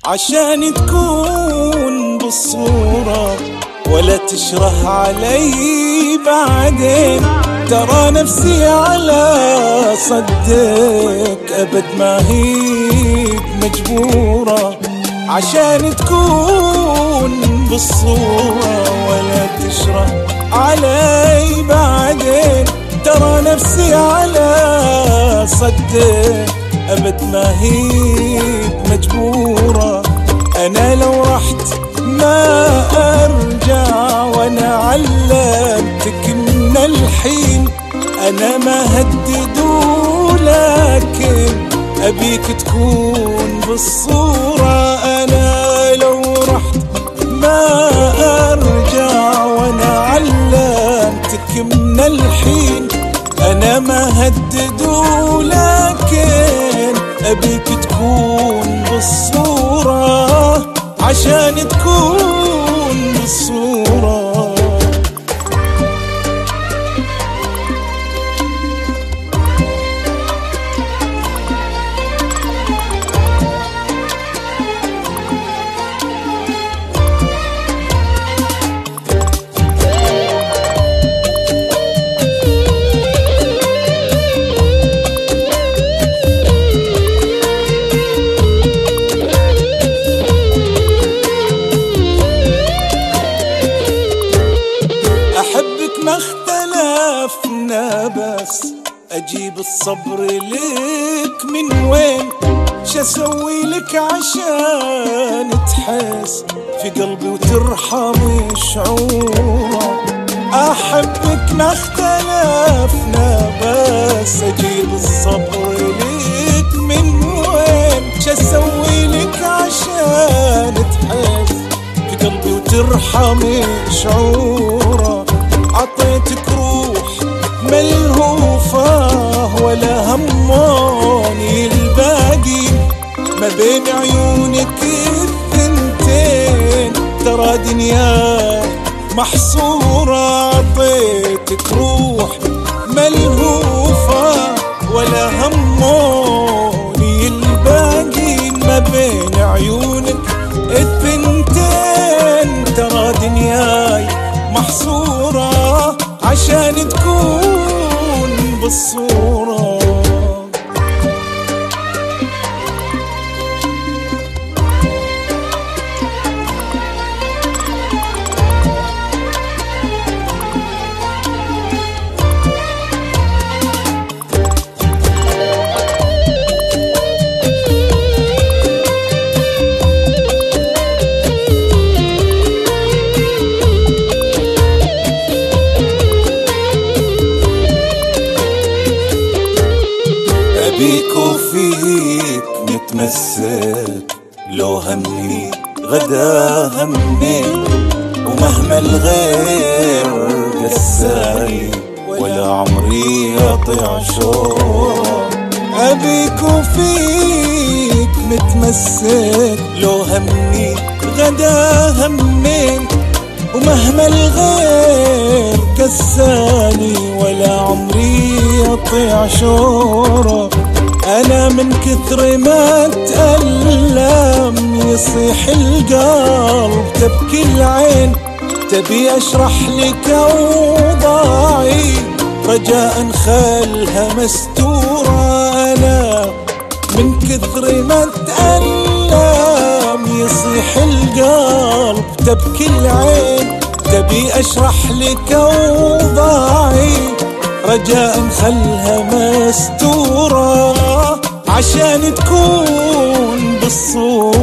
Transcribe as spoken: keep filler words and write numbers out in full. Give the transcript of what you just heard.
عشان تكون بالصورة ولا تشره علي بعدين. ترى نفسي على صدك أبد ما هي مجبورة، عشان تكون بالصورة ولا تشره علي بعدين. ترى نفسي على صدك أبد ما هي مجبورة. أنا لو رحت ما أرجع، وأنا علمتك من الحين. أنا ما هدد لكن أبيك تكون بالصورة. أنا لو رحت ما أرجع، وأنا علمتك من الحين. أنا ما هدد لكن أبيك تكون بالصورة، عشان تكون بالصورة. ما اختلفنا بس أجيب الصبر لك من وين؟ شاسوي لك عشان تحس في قلبي وترحم شعوره؟ أحبك ما اختلفنا بس أجيب الصبر لك من وين؟ شاسوي لك عشان تحس في قلبي وترحم شعوره؟ عطيتك روح ملهوفة ولا هموني الباقي، ما بين عيونك الثنتين ترى دنياي محصورة. عطيتك روح ملهوفة ولا هموني الباقي، ما بين عيونك الثنتين ترى دنياي محصورة، عشان تكون بالصورة. بيك وفيك متمسك، لو همي غدا همي، ومهما الغير قساني ولا عمري أطيع شوق. أبيك وفيك متمسك، لو همي غدا همي، ومهما الغير كساني ولا عمري أطيع شوره. أنا من كثر ما أتألم يصيح القلب تبكي العين، تبي أشرح لك أوضاعي رجاء خلها مستورة. أنا من كثر ما أتألم يصيح القلب تبكي العين، تبي أشرح لك أوضاعي رجاء خلها مستورة، عشان تكون بالصورة.